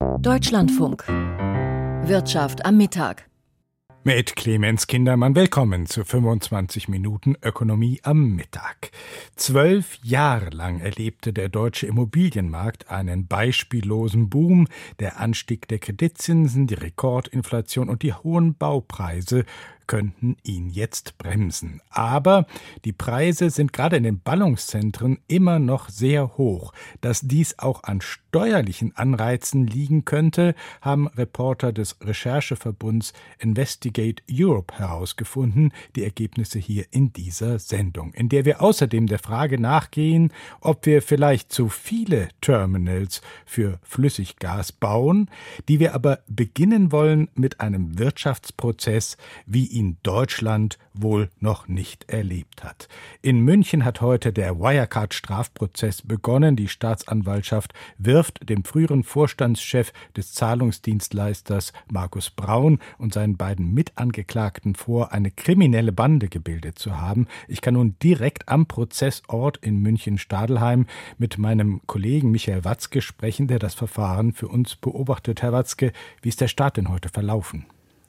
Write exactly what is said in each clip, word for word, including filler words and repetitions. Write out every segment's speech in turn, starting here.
Deutschlandfunk. Wirtschaft am Mittag. Mit Clemens Kindermann willkommen zu fünfundzwanzig Minuten Ökonomie am Mittag. Zwölf Jahre lang erlebte der deutsche Immobilienmarkt einen beispiellosen Boom. Der Anstieg der Kreditzinsen, die Rekordinflation und die hohen Baupreise könnten ihn jetzt bremsen. Aber die Preise sind gerade in den Ballungszentren immer noch sehr hoch. Dass dies auch an steuerlichen Anreizen liegen könnte, haben Reporter des Rechercheverbunds Investigate Europe herausgefunden. Die Ergebnisse hier in dieser Sendung, in der wir außerdem der Frage nachgehen, ob wir vielleicht zu viele Terminals für Flüssiggas bauen, die wir aber beginnen wollen mit einem Wirtschaftsprozess, wie ihn Deutschland wohl noch nicht erlebt hat. In München hat heute der Wirecard-Strafprozess begonnen. Die Staatsanwaltschaft wirft dem früheren Vorstandschef des Zahlungsdienstleisters Markus Braun und seinen beiden Mitangeklagten vor, eine kriminelle Bande gebildet zu haben. Ich kann nun direkt am Prozessort in München-Stadelheim mit meinem Kollegen Michael Watzke sprechen, der das Verfahren für uns beobachtet. Herr Watzke, wie ist der Start denn heute verlaufen?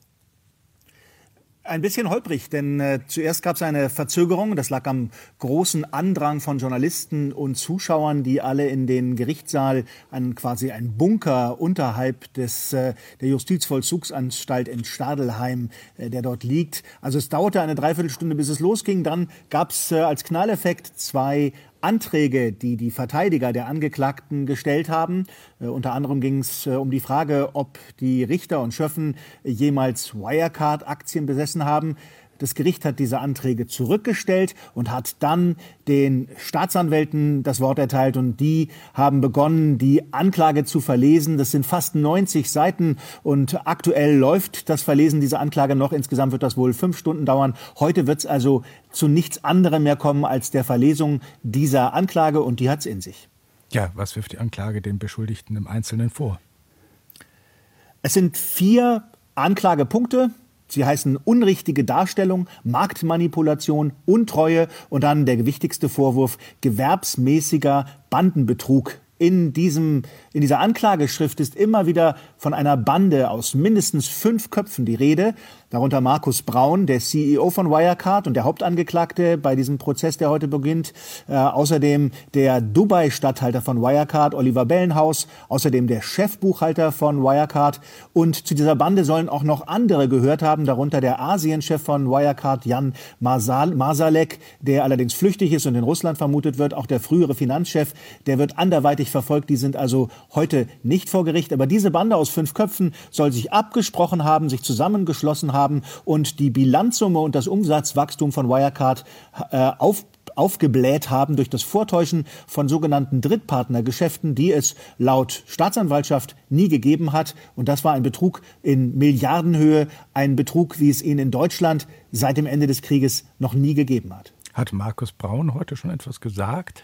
Ein bisschen holprig, denn äh, zuerst gab es eine Verzögerung. Das lag am großen Andrang von Journalisten und Zuschauern, die alle in den Gerichtssaal, an quasi einen Bunker unterhalb des äh, der Justizvollzugsanstalt in Stadelheim, äh, der dort liegt. Also es dauerte eine Dreiviertelstunde, bis es losging. Dann gab es äh, als Knalleffekt zwei Anträge, die die Verteidiger der Angeklagten gestellt haben. Äh, unter anderem ging es äh, um die Frage, ob die Richter und Schöffen äh, jemals Wirecard-Aktien besessen haben. Das Gericht hat diese Anträge zurückgestellt und hat dann den Staatsanwälten das Wort erteilt. Und die haben begonnen, die Anklage zu verlesen. Das sind fast neunzig Seiten und aktuell läuft das Verlesen dieser Anklage noch. Insgesamt wird das wohl fünf Stunden dauern. Heute wird es also zu nichts anderem mehr kommen als der Verlesung dieser Anklage, und die hat es in sich. Ja, was wirft die Anklage den Beschuldigten im Einzelnen vor? Es sind vier Anklagepunkte. Sie heißen unrichtige Darstellung, Marktmanipulation, Untreue und dann der gewichtigste Vorwurf, gewerbsmäßiger Bandenbetrug. In diesem, in dieser Anklageschrift ist immer wieder von einer Bande aus mindestens fünf Köpfen die Rede. Darunter Markus Braun, der C E O von Wirecard und der Hauptangeklagte bei diesem Prozess, der heute beginnt. Äh, außerdem der Dubai-Statthalter von Wirecard, Oliver Bellenhaus. Außerdem der Chefbuchhalter von Wirecard. Und zu dieser Bande sollen auch noch andere gehört haben. Darunter der Asienchef von Wirecard, Jan Marsalek, der allerdings flüchtig ist und in Russland vermutet wird. Auch der frühere Finanzchef, der wird anderweitig verfolgt. Die sind also heute nicht vor Gericht. Aber diese Bande aus fünf Köpfen soll sich abgesprochen haben, sich zusammengeschlossen haben und die Bilanzsumme und das Umsatzwachstum von Wirecard äh, auf, aufgebläht haben durch das Vortäuschen von sogenannten Drittpartnergeschäften, die es laut Staatsanwaltschaft nie gegeben hat. Und das war ein Betrug in Milliardenhöhe, ein Betrug, wie es ihn in Deutschland seit dem Ende des Krieges noch nie gegeben hat. Hat Markus Braun heute schon etwas gesagt?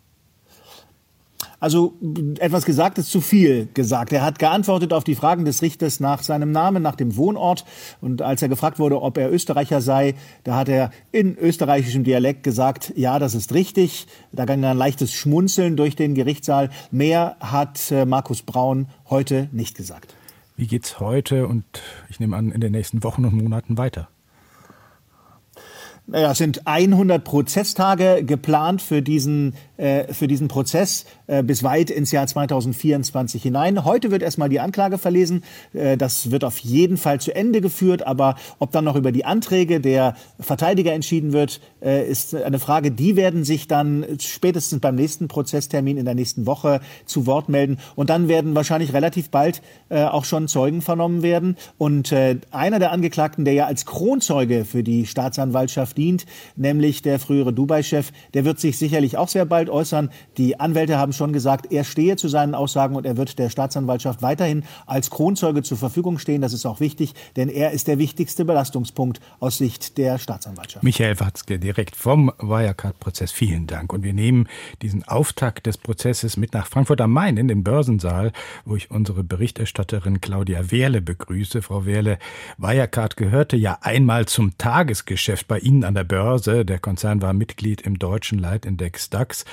Also etwas gesagt ist zu viel gesagt. Er hat geantwortet auf die Fragen des Richters nach seinem Namen, nach dem Wohnort. Und als er gefragt wurde, ob er Österreicher sei, da hat er in österreichischem Dialekt gesagt, ja, das ist richtig. Da ging ein leichtes Schmunzeln durch den Gerichtssaal. Mehr hat Markus Braun heute nicht gesagt. Wie geht's heute und ich nehme an, in den nächsten Wochen und Monaten weiter? Naja, es sind hundert Prozesstage geplant für diesen, äh, für diesen Prozess äh, bis weit ins Jahr zweitausendvierundzwanzig hinein. Heute wird erstmal die Anklage verlesen. Äh, das wird auf jeden Fall zu Ende geführt. Aber ob dann noch über die Anträge der Verteidiger entschieden wird, äh, ist eine Frage. Die werden sich dann spätestens beim nächsten Prozesstermin in der nächsten Woche zu Wort melden. Und dann werden wahrscheinlich relativ bald äh, auch schon Zeugen vernommen werden. Und äh, einer der Angeklagten, der ja als Kronzeuge für die Staatsanwaltschaft dient, nämlich der frühere Dubai-Chef, der wird sich sicherlich auch sehr bald äußern. Die Anwälte haben schon gesagt, er stehe zu seinen Aussagen und er wird der Staatsanwaltschaft weiterhin als Kronzeuge zur Verfügung stehen. Das ist auch wichtig, denn er ist der wichtigste Belastungspunkt aus Sicht der Staatsanwaltschaft. Michael Watzke, direkt vom Wirecard-Prozess. Vielen Dank. Und wir nehmen diesen Auftakt des Prozesses mit nach Frankfurt am Main in den Börsensaal, wo ich unsere Berichterstatterin Claudia Wehrle begrüße. Frau Wehrle, Wirecard gehörte ja einmal zum Tagesgeschäft bei Ihnen an der Börse. Der Konzern war Mitglied im deutschen Leitindex DAX.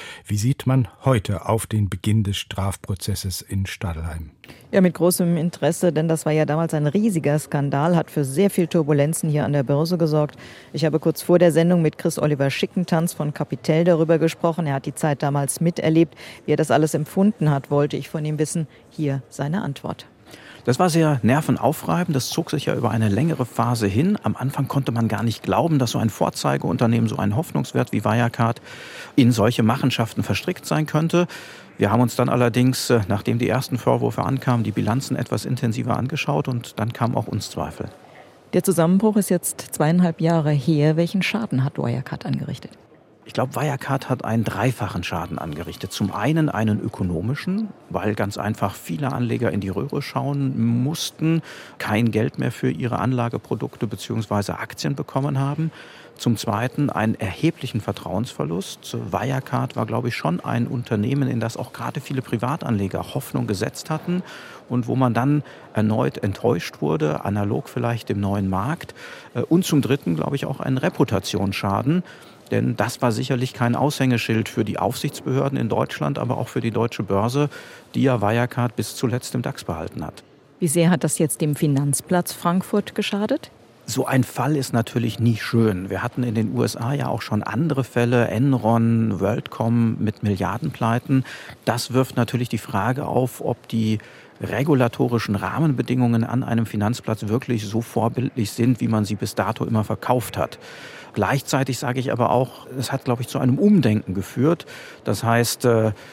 Wie sieht man heute auf den Beginn des Strafprozesses in Stadelheim? Ja, mit großem Interesse, denn das war ja damals ein riesiger Skandal, hat für sehr viel Turbulenzen hier an der Börse gesorgt. Ich habe kurz vor der Sendung mit Chris Oliver Schickentanz von Capitel darüber gesprochen. Er hat die Zeit damals miterlebt. Wie er das alles empfunden hat, wollte ich von ihm wissen. Hier seine Antwort. Das war sehr nervenaufreibend. Das zog sich ja über eine längere Phase hin. Am Anfang konnte man gar nicht glauben, dass so ein Vorzeigeunternehmen, so ein Hoffnungswert wie Wirecard in solche Machenschaften verstrickt sein könnte. Wir haben uns dann allerdings, nachdem die ersten Vorwürfe ankamen, die Bilanzen etwas intensiver angeschaut und dann kamen auch uns Zweifel. Der Zusammenbruch ist jetzt zweieinhalb Jahre her. Welchen Schaden hat Wirecard angerichtet? Ich glaube, Wirecard hat einen dreifachen Schaden angerichtet. Zum einen einen ökonomischen, weil ganz einfach viele Anleger in die Röhre schauen mussten, kein Geld mehr für ihre Anlageprodukte bzw. Aktien bekommen haben. Zum Zweiten einen erheblichen Vertrauensverlust. Wirecard war, glaube ich, schon ein Unternehmen, in das auch gerade viele Privatanleger Hoffnung gesetzt hatten und wo man dann erneut enttäuscht wurde, analog vielleicht dem neuen Markt. Und zum Dritten, glaube ich, auch einen Reputationsschaden. Denn das war sicherlich kein Aushängeschild für die Aufsichtsbehörden in Deutschland, aber auch für die deutsche Börse, die ja Wirecard bis zuletzt im DAX behalten hat. Wie sehr hat das jetzt dem Finanzplatz Frankfurt geschadet? So ein Fall ist natürlich nie schön. Wir hatten in den U S A ja auch schon andere Fälle, Enron, WorldCom mit Milliardenpleiten. Das wirft natürlich die Frage auf, ob die regulatorischen Rahmenbedingungen an einem Finanzplatz wirklich so vorbildlich sind, wie man sie bis dato immer verkauft hat. Gleichzeitig sage ich aber auch, es hat, glaube ich, zu einem Umdenken geführt. Das heißt,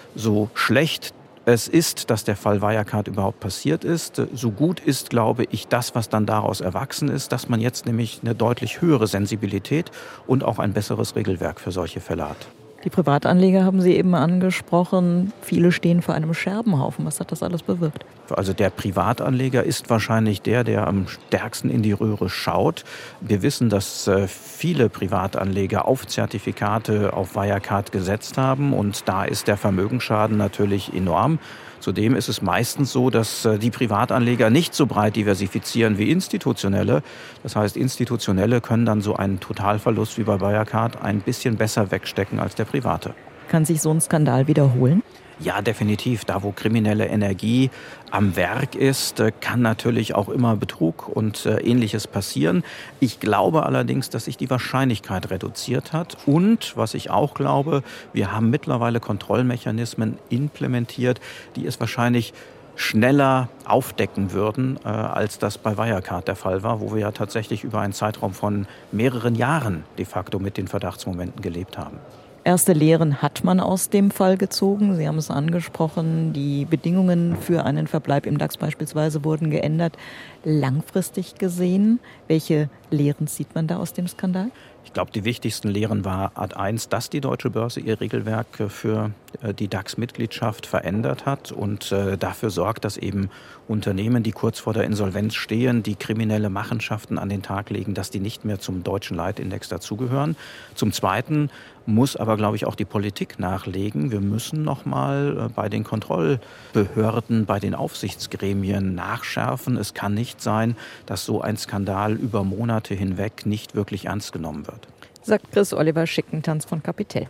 so schlecht es ist, dass der Fall Wirecard überhaupt passiert ist, so gut ist, glaube ich, das, was dann daraus erwachsen ist, dass man jetzt nämlich eine deutlich höhere Sensibilität und auch ein besseres Regelwerk für solche Fälle hat. Die Privatanleger haben Sie eben angesprochen. Viele stehen vor einem Scherbenhaufen. Was hat das alles bewirkt? Also der Privatanleger ist wahrscheinlich der, der am stärksten in die Röhre schaut. Wir wissen, dass viele Privatanleger auf Zertifikate auf Wirecard gesetzt haben und da ist der Vermögensschaden natürlich enorm. Zudem ist es meistens so, dass die Privatanleger nicht so breit diversifizieren wie institutionelle. Das heißt, institutionelle können dann so einen Totalverlust wie bei Wirecard ein bisschen besser wegstecken als der private. Kann sich so ein Skandal wiederholen? Ja, definitiv. Da, wo kriminelle Energie am Werk ist, kann natürlich auch immer Betrug und Ähnliches passieren. Ich glaube allerdings, dass sich die Wahrscheinlichkeit reduziert hat. Und, was ich auch glaube, wir haben mittlerweile Kontrollmechanismen implementiert, die es wahrscheinlich schneller aufdecken würden, äh, als das bei Wirecard der Fall war, wo wir ja tatsächlich über einen Zeitraum von mehreren Jahren de facto mit den Verdachtsmomenten gelebt haben. Erste Lehren hat man aus dem Fall gezogen. Sie haben es angesprochen, die Bedingungen für einen Verbleib im DAX beispielsweise wurden geändert. Langfristig gesehen, welche Lehren zieht man da aus dem Skandal? Ich glaube, die wichtigsten Lehren war Ad eins, dass die Deutsche Börse ihr Regelwerk für die DAX-Mitgliedschaft verändert hat und dafür sorgt, dass eben Unternehmen, die kurz vor der Insolvenz stehen, die kriminelle Machenschaften an den Tag legen, dass die nicht mehr zum deutschen Leitindex dazugehören. Zum Zweiten muss aber, glaube ich, auch die Politik nachlegen. Wir müssen noch mal bei den Kontrollbehörden, bei den Aufsichtsgremien nachschärfen. Es kann nicht sein, dass so ein Skandal über Monate hinweg nicht wirklich ernst genommen wird. Sagt Chris Oliver Schickentanz von Capitel.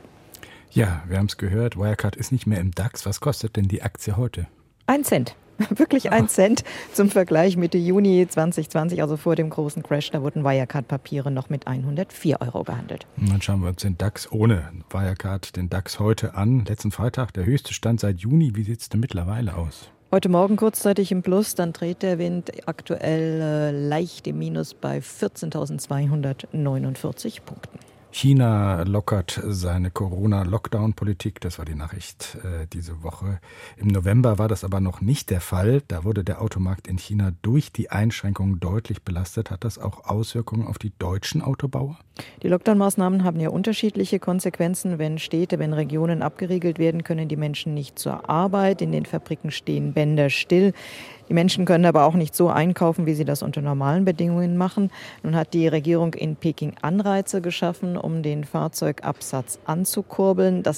Ja, wir haben es gehört, Wirecard ist nicht mehr im DAX. Was kostet denn die Aktie heute? Ein Cent. Wirklich ein Cent. Zum Vergleich Mitte Juni zwanzig zwanzig, also vor dem großen Crash, da wurden Wirecard-Papiere noch mit hundertvier Euro gehandelt. Und dann schauen wir uns den DAX ohne Wirecard, den DAX heute an. Letzten Freitag der höchste Stand seit Juni. Wie sieht es denn mittlerweile aus? Heute Morgen kurzzeitig im Plus, dann dreht der Wind aktuell äh, leicht im Minus bei vierzehntausendzweihundertneunundvierzig Punkten. China lockert seine Corona-Lockdown-Politik. Das war die Nachricht äh, diese Woche. Im November war das aber noch nicht der Fall. Da wurde der Automarkt in China durch die Einschränkungen deutlich belastet. Hat das auch Auswirkungen auf die deutschen Autobauer? Die Lockdown-Maßnahmen haben ja unterschiedliche Konsequenzen. Wenn Städte, wenn Regionen abgeriegelt werden, können die Menschen nicht zur Arbeit. In den Fabriken stehen Bänder still. Die Menschen können aber auch nicht so einkaufen, wie sie das unter normalen Bedingungen machen. Nun hat die Regierung in Peking Anreize geschaffen, um den Fahrzeugabsatz anzukurbeln. Das hat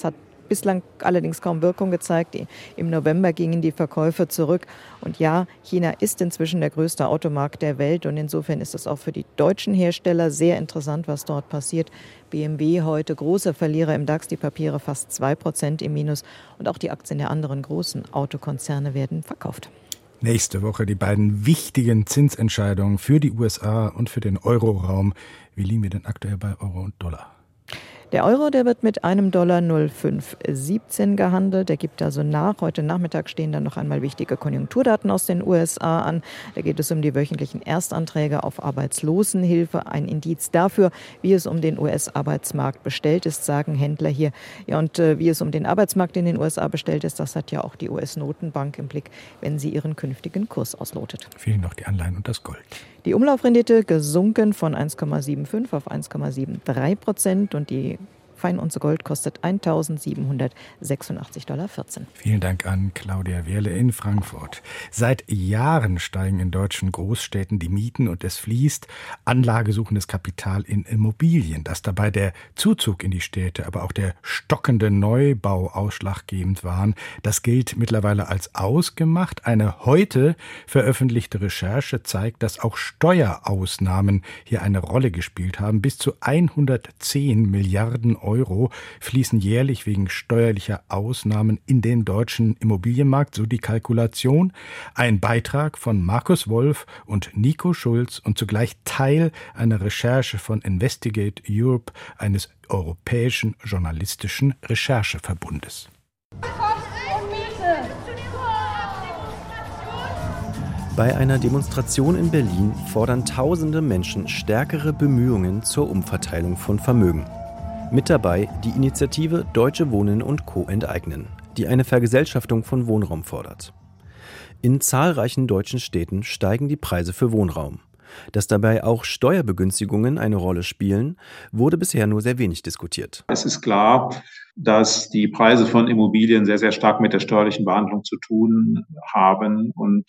bislang allerdings kaum Wirkung gezeigt. Im November gingen die Verkäufe zurück. Und ja, China ist inzwischen der größte Automarkt der Welt. Und insofern ist es auch für die deutschen Hersteller sehr interessant, was dort passiert. B M W heute großer Verlierer im DAX, die Papiere fast zwei Prozent im Minus. Und auch die Aktien der anderen großen Autokonzerne werden verkauft. Nächste Woche die beiden wichtigen Zinsentscheidungen für die U S A und für den Euroraum. Wie liegen wir denn aktuell bei Euro und Dollar? Der Euro, der wird mit einem Dollar null Komma fünf siebzehn gehandelt. Der gibt also nach. Heute Nachmittag stehen dann noch einmal wichtige Konjunkturdaten aus den U S A an. Da geht es um die wöchentlichen Erstanträge auf Arbeitslosenhilfe. Ein Indiz dafür, wie es um den U S-Arbeitsmarkt bestellt ist, sagen Händler hier. Ja, und äh, wie es um den Arbeitsmarkt in den U S A bestellt ist, das hat ja auch die U S-Notenbank im Blick, wenn sie ihren künftigen Kurs auslotet. Fehlen noch die Anleihen und das Gold. Die Umlaufrendite gesunken von eins Komma fünfundsiebzig auf eins Komma dreiundsiebzig Prozent und die Feinunze Gold kostet eintausendsiebenhundertsechsundachtzig Komma vierzehn Dollar. Vielen Dank an Claudia Wehrle in Frankfurt. Seit Jahren steigen in deutschen Großstädten die Mieten und es fließt anlagesuchendes Kapital in Immobilien. Dass dabei der Zuzug in die Städte, aber auch der stockende Neubau ausschlaggebend waren, das gilt mittlerweile als ausgemacht. Eine heute veröffentlichte Recherche zeigt, dass auch Steuerausnahmen hier eine Rolle gespielt haben. Bis zu hundertzehn Milliarden Euro Euro fließen jährlich wegen steuerlicher Ausnahmen in den deutschen Immobilienmarkt, so die Kalkulation. Ein Beitrag von Markus Wolf und Nico Schulz und zugleich Teil einer Recherche von Investigate Europe, eines europäischen journalistischen Rechercheverbundes. Bei einer Demonstration in Berlin fordern tausende Menschen stärkere Bemühungen zur Umverteilung von Vermögen. Mit dabei die Initiative Deutsche Wohnen und Co. enteignen, die eine Vergesellschaftung von Wohnraum fordert. In zahlreichen deutschen Städten steigen die Preise für Wohnraum. Dass dabei auch Steuerbegünstigungen eine Rolle spielen, wurde bisher nur sehr wenig diskutiert. Es ist klar, dass die Preise von Immobilien sehr, sehr stark mit der steuerlichen Behandlung zu tun haben. Und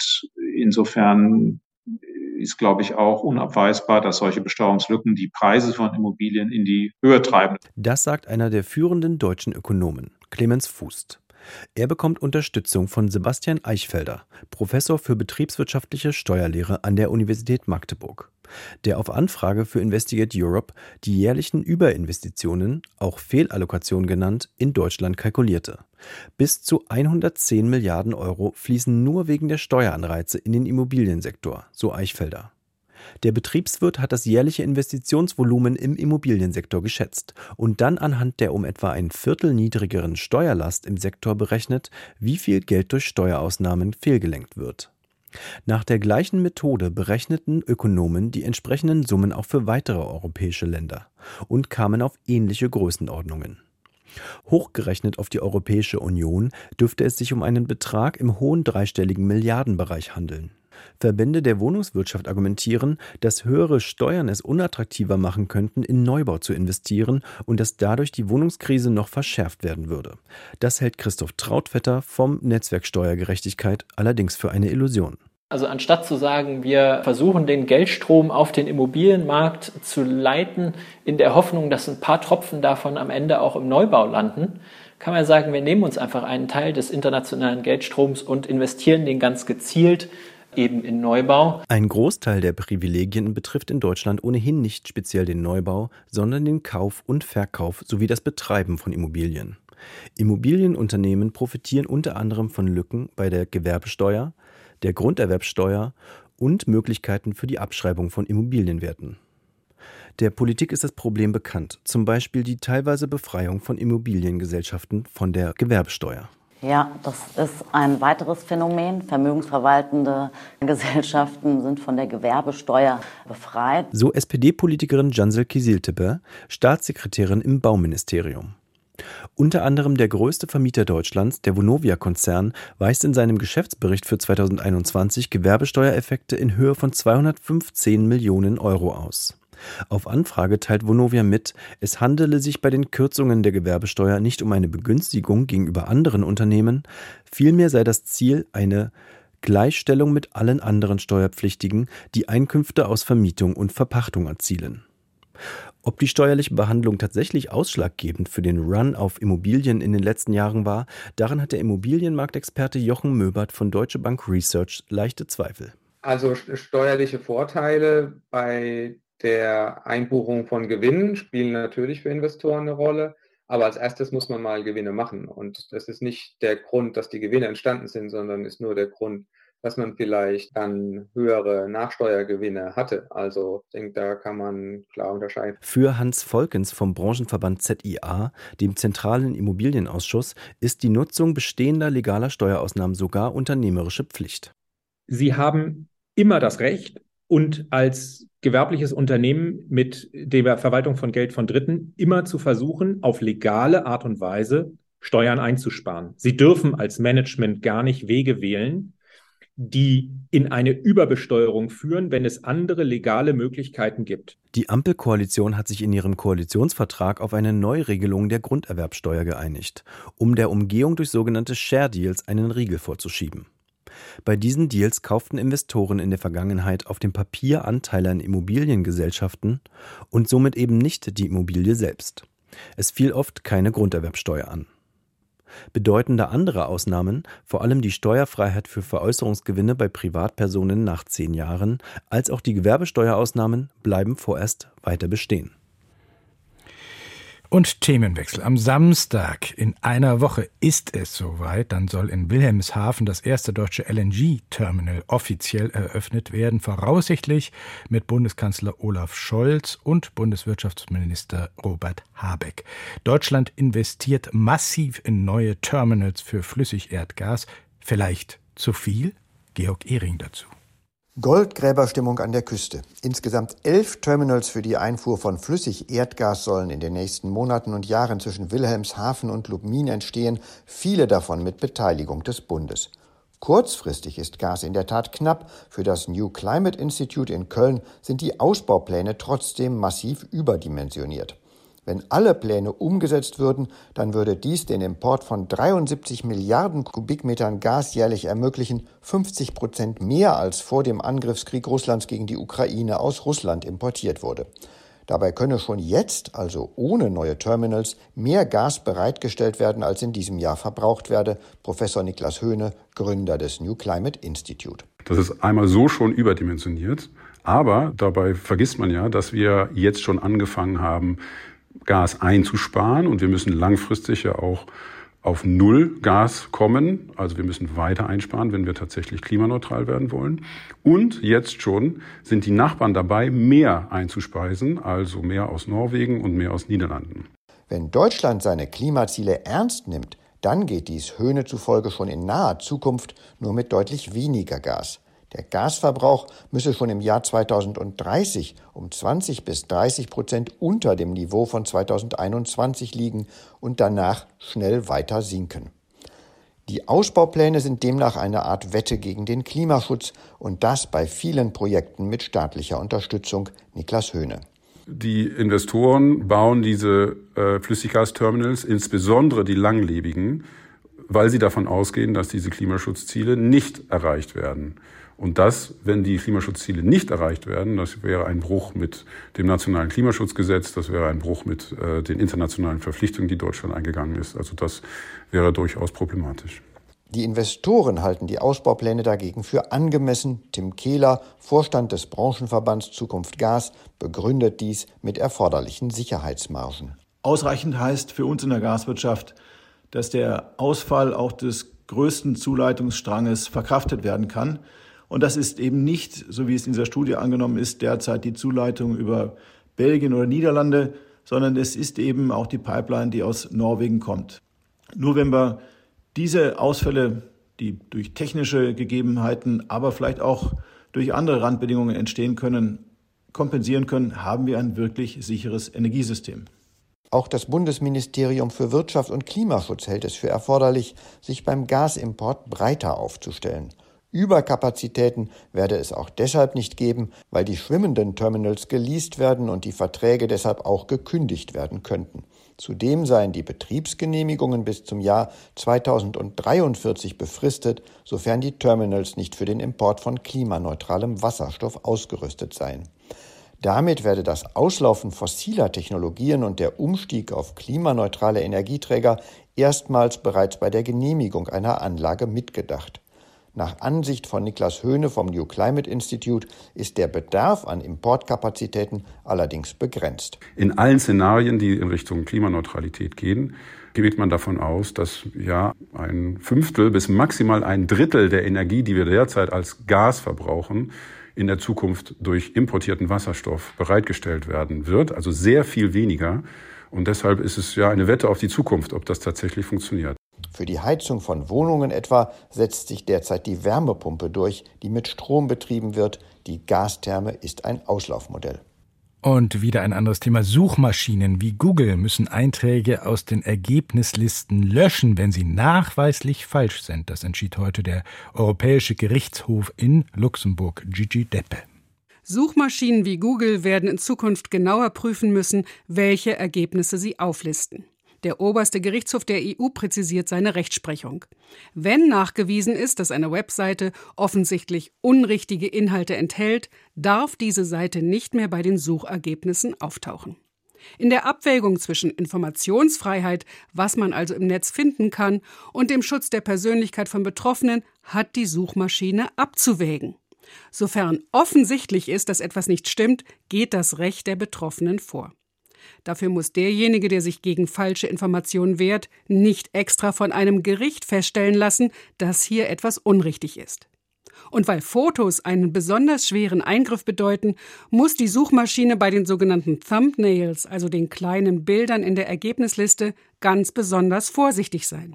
insofern ist, glaube ich, auch unabweisbar, dass solche Besteuerungslücken die Preise von Immobilien in die Höhe treiben. Das sagt einer der führenden deutschen Ökonomen, Clemens Fußt. Er bekommt Unterstützung von Sebastian Eichfelder, Professor für betriebswirtschaftliche Steuerlehre an der Universität Magdeburg, der auf Anfrage für Investigate Europe die jährlichen Überinvestitionen, auch Fehlallokation genannt, in Deutschland kalkulierte. Bis zu hundertzehn Milliarden Euro fließen nur wegen der Steueranreize in den Immobiliensektor, so Eichfelder. Der Betriebswirt hat das jährliche Investitionsvolumen im Immobiliensektor geschätzt und dann anhand der um etwa ein Viertel niedrigeren Steuerlast im Sektor berechnet, wie viel Geld durch Steuerausnahmen fehlgelenkt wird. Nach der gleichen Methode berechneten Ökonomen die entsprechenden Summen auch für weitere europäische Länder und kamen auf ähnliche Größenordnungen. Hochgerechnet auf die Europäische Union dürfte es sich um einen Betrag im hohen dreistelligen Milliardenbereich handeln. Verbände der Wohnungswirtschaft argumentieren, dass höhere Steuern es unattraktiver machen könnten, in Neubau zu investieren und dass dadurch die Wohnungskrise noch verschärft werden würde. Das hält Christoph Trautvetter vom Netzwerk Steuergerechtigkeit allerdings für eine Illusion. Also anstatt zu sagen, wir versuchen den Geldstrom auf den Immobilienmarkt zu leiten, in der Hoffnung, dass ein paar Tropfen davon am Ende auch im Neubau landen, kann man sagen, wir nehmen uns einfach einen Teil des internationalen Geldstroms und investieren den ganz gezielt eben in Neubau. Ein Großteil der Privilegien betrifft in Deutschland ohnehin nicht speziell den Neubau, sondern den Kauf und Verkauf sowie das Betreiben von Immobilien. Immobilienunternehmen profitieren unter anderem von Lücken bei der Gewerbesteuer, der Grunderwerbsteuer und Möglichkeiten für die Abschreibung von Immobilienwerten. Der Politik ist das Problem bekannt, zum Beispiel die teilweise Befreiung von Immobiliengesellschaften von der Gewerbesteuer. Ja, das ist ein weiteres Phänomen. Vermögensverwaltende Gesellschaften sind von der Gewerbesteuer befreit. So S P D-Politikerin Cansel Kiesiltepe, Staatssekretärin im Bauministerium. Unter anderem der größte Vermieter Deutschlands, der Vonovia-Konzern, weist in seinem Geschäftsbericht für zweitausendeinundzwanzig Gewerbesteuereffekte in Höhe von zweihundertfünfzehn Millionen Euro aus. Auf Anfrage teilt Vonovia mit, es handele sich bei den Kürzungen der Gewerbesteuer nicht um eine Begünstigung gegenüber anderen Unternehmen, vielmehr sei das Ziel eine Gleichstellung mit allen anderen Steuerpflichtigen, die Einkünfte aus Vermietung und Verpachtung erzielen. Ob die steuerliche Behandlung tatsächlich ausschlaggebend für den Run auf Immobilien in den letzten Jahren war, daran hat der Immobilienmarktexperte Jochen Möbert von Deutsche Bank Research leichte Zweifel. Also steuerliche Vorteile bei der Einbuchung von Gewinnen spielen natürlich für Investoren eine Rolle. Aber als erstes muss man mal Gewinne machen. Und das ist nicht der Grund, dass die Gewinne entstanden sind, sondern ist nur der Grund, dass man vielleicht dann höhere Nachsteuergewinne hatte. Also ich denke, da kann man klar unterscheiden. Für Hans Volkens vom Branchenverband Z I A, dem Zentralen Immobilienausschuss, ist die Nutzung bestehender legaler Steuerausnahmen sogar unternehmerische Pflicht. Sie haben immer das Recht, und als gewerbliches Unternehmen mit der Verwaltung von Geld von Dritten immer zu versuchen, auf legale Art und Weise Steuern einzusparen. Sie dürfen als Management gar nicht Wege wählen, die in eine Überbesteuerung führen, wenn es andere legale Möglichkeiten gibt. Die Ampelkoalition hat sich in ihrem Koalitionsvertrag auf eine Neuregelung der Grunderwerbsteuer geeinigt, um der Umgehung durch sogenannte Share Deals einen Riegel vorzuschieben. Bei diesen Deals kauften Investoren in der Vergangenheit auf dem Papier Anteile an Immobiliengesellschaften und somit eben nicht die Immobilie selbst. Es fiel oft keine Grunderwerbsteuer an. Bedeutende andere Ausnahmen, vor allem die Steuerfreiheit für Veräußerungsgewinne bei Privatpersonen nach zehn Jahren, als auch die Gewerbesteuerausnahmen bleiben vorerst weiter bestehen. Und Themenwechsel. Am Samstag in einer Woche ist es soweit. Dann soll in Wilhelmshaven das erste deutsche L N G-Terminal offiziell eröffnet werden. Voraussichtlich mit Bundeskanzler Olaf Scholz und Bundeswirtschaftsminister Robert Habeck. Deutschland investiert massiv in neue Terminals für Flüssigerdgas. Vielleicht zu viel? Georg Ehring dazu. Goldgräberstimmung an der Küste. Insgesamt elf Terminals für die Einfuhr von Flüssigerdgas sollen in den nächsten Monaten und Jahren zwischen Wilhelmshaven und Lubmin entstehen, viele davon mit Beteiligung des Bundes. Kurzfristig ist Gas in der Tat knapp. Für das New Climate Institute in Köln sind die Ausbaupläne trotzdem massiv überdimensioniert. Wenn alle Pläne umgesetzt würden, dann würde dies den Import von dreiundsiebzig Milliarden Kubikmetern Gas jährlich ermöglichen, fünfzig Prozent mehr als vor dem Angriffskrieg Russlands gegen die Ukraine aus Russland importiert wurde. Dabei könne schon jetzt, also ohne neue Terminals, mehr Gas bereitgestellt werden, als in diesem Jahr verbraucht werde. Professor Niklas Höhne, Gründer des New Climate Institute. Das ist einmal so schon überdimensioniert, aber dabei vergisst man ja, dass wir jetzt schon angefangen haben, Gas einzusparen, und wir müssen langfristig ja auch auf Null Gas kommen. Also wir müssen weiter einsparen, wenn wir tatsächlich klimaneutral werden wollen. Und jetzt schon sind die Nachbarn dabei, mehr einzuspeisen, also mehr aus Norwegen und mehr aus Niederlanden. Wenn Deutschland seine Klimaziele ernst nimmt, dann geht dies Höhne zufolge schon in naher Zukunft nur mit deutlich weniger Gas. Der Gasverbrauch müsse schon im Jahr zweitausenddreißig um zwanzig bis dreißig Prozent unter dem Niveau von zweitausendeinundzwanzig liegen und danach schnell weiter sinken. Die Ausbaupläne sind demnach eine Art Wette gegen den Klimaschutz, und das bei vielen Projekten mit staatlicher Unterstützung. Niklas Höhne. Die Investoren bauen diese äh, Flüssiggasterminals, insbesondere die langlebigen, weil sie davon ausgehen, dass diese Klimaschutzziele nicht erreicht werden. Und das, wenn die Klimaschutzziele nicht erreicht werden, das wäre ein Bruch mit dem nationalen Klimaschutzgesetz, das wäre ein Bruch mit äh, den internationalen Verpflichtungen, die Deutschland eingegangen ist. Also das wäre durchaus problematisch. Die Investoren halten die Ausbaupläne dagegen für angemessen. Tim Kehler, Vorstand des Branchenverbands Zukunft Gas, begründet dies mit erforderlichen Sicherheitsmargen. Ausreichend heißt für uns in der Gaswirtschaft, dass der Ausfall auch des größten Zuleitungsstranges verkraftet werden kann. Und das ist eben nicht, so wie es in dieser Studie angenommen ist, derzeit die Zuleitung über Belgien oder Niederlande, sondern es ist eben auch die Pipeline, die aus Norwegen kommt. Nur wenn wir diese Ausfälle, die durch technische Gegebenheiten, aber vielleicht auch durch andere Randbedingungen entstehen können, kompensieren können, haben wir ein wirklich sicheres Energiesystem. Auch das Bundesministerium für Wirtschaft und Klimaschutz hält es für erforderlich, sich beim Gasimport breiter aufzustellen. Überkapazitäten werde es auch deshalb nicht geben, weil die schwimmenden Terminals geleast werden und die Verträge deshalb auch gekündigt werden könnten. Zudem seien die Betriebsgenehmigungen bis zum Jahr zweitausenddreiundvierzig befristet, sofern die Terminals nicht für den Import von klimaneutralem Wasserstoff ausgerüstet seien. Damit werde das Auslaufen fossiler Technologien und der Umstieg auf klimaneutrale Energieträger erstmals bereits bei der Genehmigung einer Anlage mitgedacht. Nach Ansicht von Niklas Höhne vom New Climate Institute ist der Bedarf an Importkapazitäten allerdings begrenzt. In allen Szenarien, die in Richtung Klimaneutralität gehen, geht man davon aus, dass ja ein Fünftel bis maximal ein Drittel der Energie, die wir derzeit als Gas verbrauchen, in der Zukunft durch importierten Wasserstoff bereitgestellt werden wird. Also sehr viel weniger. Und deshalb ist es ja eine Wette auf die Zukunft, ob das tatsächlich funktioniert. Für die Heizung von Wohnungen etwa setzt sich derzeit die Wärmepumpe durch, die mit Strom betrieben wird. Die Gastherme ist ein Auslaufmodell. Und wieder ein anderes Thema. Suchmaschinen wie Google müssen Einträge aus den Ergebnislisten löschen, wenn sie nachweislich falsch sind. Das entschied heute der Europäische Gerichtshof in Luxemburg. Gigi Deppe. Suchmaschinen wie Google werden in Zukunft genauer prüfen müssen, welche Ergebnisse sie auflisten. Der oberste Gerichtshof der E U präzisiert seine Rechtsprechung. Wenn nachgewiesen ist, dass eine Webseite offensichtlich unrichtige Inhalte enthält, darf diese Seite nicht mehr bei den Suchergebnissen auftauchen. In der Abwägung zwischen Informationsfreiheit, was man also im Netz finden kann, und dem Schutz der Persönlichkeit von Betroffenen hat die Suchmaschine abzuwägen. Sofern offensichtlich ist, dass etwas nicht stimmt, geht das Recht der Betroffenen vor. Dafür muss derjenige, der sich gegen falsche Informationen wehrt, nicht extra von einem Gericht feststellen lassen, dass hier etwas unrichtig ist. Und weil Fotos einen besonders schweren Eingriff bedeuten, muss die Suchmaschine bei den sogenannten Thumbnails, also den kleinen Bildern in der Ergebnisliste, ganz besonders vorsichtig sein.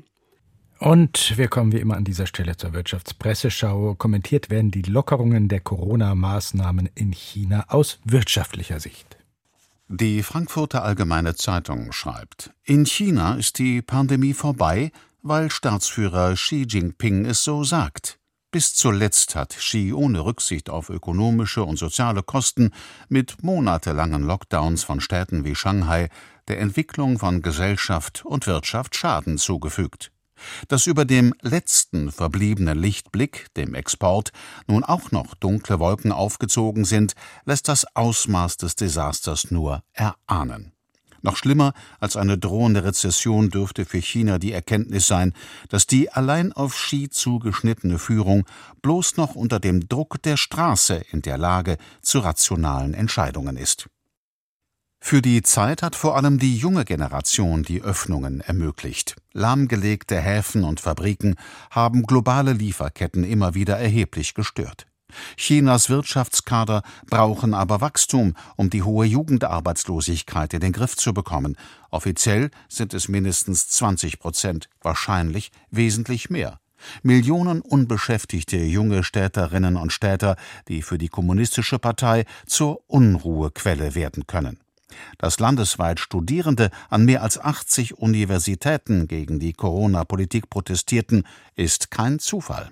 Und wir kommen wie immer an dieser Stelle zur Wirtschaftspresseschau. Kommentiert werden die Lockerungen der Corona-Maßnahmen in China aus wirtschaftlicher Sicht. Die Frankfurter Allgemeine Zeitung schreibt: In China ist die Pandemie vorbei, weil Staatsführer Xi Jinping es so sagt. Bis zuletzt hat Xi ohne Rücksicht auf ökonomische und soziale Kosten mit monatelangen Lockdowns von Städten wie Shanghai der Entwicklung von Gesellschaft und Wirtschaft Schaden zugefügt. Dass über dem letzten verbliebenen Lichtblick, dem Export, nun auch noch dunkle Wolken aufgezogen sind, lässt das Ausmaß des Desasters nur erahnen. Noch schlimmer als eine drohende Rezession dürfte für China die Erkenntnis sein, dass die allein auf Xi zugeschnittene Führung bloß noch unter dem Druck der Straße in der Lage zu rationalen Entscheidungen ist. Für die Zeit hat vor allem die junge Generation die Öffnungen ermöglicht. Lahmgelegte Häfen und Fabriken haben globale Lieferketten immer wieder erheblich gestört. Chinas Wirtschaftskader brauchen aber Wachstum, um die hohe Jugendarbeitslosigkeit in den Griff zu bekommen. Offiziell sind es mindestens zwanzig Prozent, wahrscheinlich wesentlich mehr. Millionen unbeschäftigte junge Städterinnen und Städter, die für die Kommunistische Partei zur Unruhequelle werden können. Dass landesweit Studierende an mehr als achtzig Universitäten gegen die Corona-Politik protestierten, ist kein Zufall.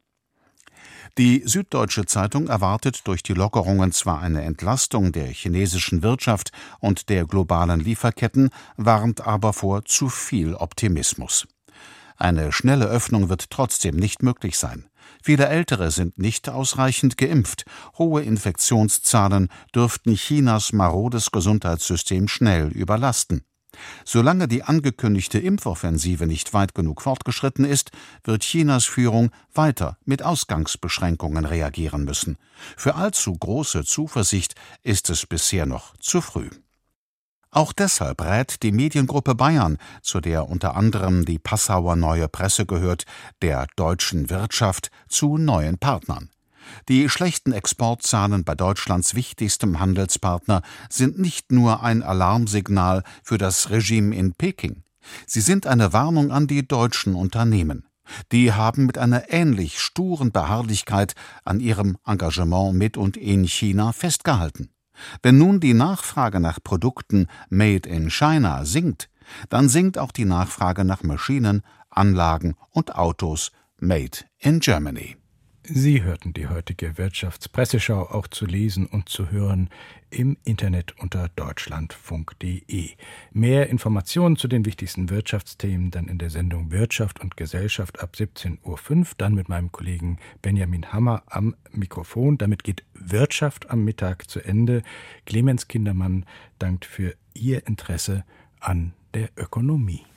Die Süddeutsche Zeitung erwartet durch die Lockerungen zwar eine Entlastung der chinesischen Wirtschaft und der globalen Lieferketten, warnt aber vor zu viel Optimismus. Eine schnelle Öffnung wird trotzdem nicht möglich sein. Viele Ältere sind nicht ausreichend geimpft. Hohe Infektionszahlen dürften Chinas marodes Gesundheitssystem schnell überlasten. Solange die angekündigte Impfoffensive nicht weit genug fortgeschritten ist, wird Chinas Führung weiter mit Ausgangsbeschränkungen reagieren müssen. Für allzu große Zuversicht ist es bisher noch zu früh. Auch deshalb rät die Mediengruppe Bayern, zu der unter anderem die Passauer Neue Presse gehört, der deutschen Wirtschaft zu neuen Partnern. Die schlechten Exportzahlen bei Deutschlands wichtigstem Handelspartner sind nicht nur ein Alarmsignal für das Regime in Peking. Sie sind eine Warnung an die deutschen Unternehmen. Die haben mit einer ähnlich sturen Beharrlichkeit an ihrem Engagement mit und in China festgehalten. Wenn nun die Nachfrage nach Produkten Made in China sinkt, dann sinkt auch die Nachfrage nach Maschinen, Anlagen und Autos Made in Germany. Sie hörten die heutige Wirtschaftspresseschau, auch zu lesen und zu hören im Internet unter deutschlandfunk punkt de. Mehr Informationen zu den wichtigsten Wirtschaftsthemen dann in der Sendung Wirtschaft und Gesellschaft ab siebzehn Uhr fünf, dann mit meinem Kollegen Benjamin Hammer am Mikrofon. Damit geht Wirtschaft am Mittag zu Ende. Clemens Kindermann dankt für Ihr Interesse an der Ökonomie.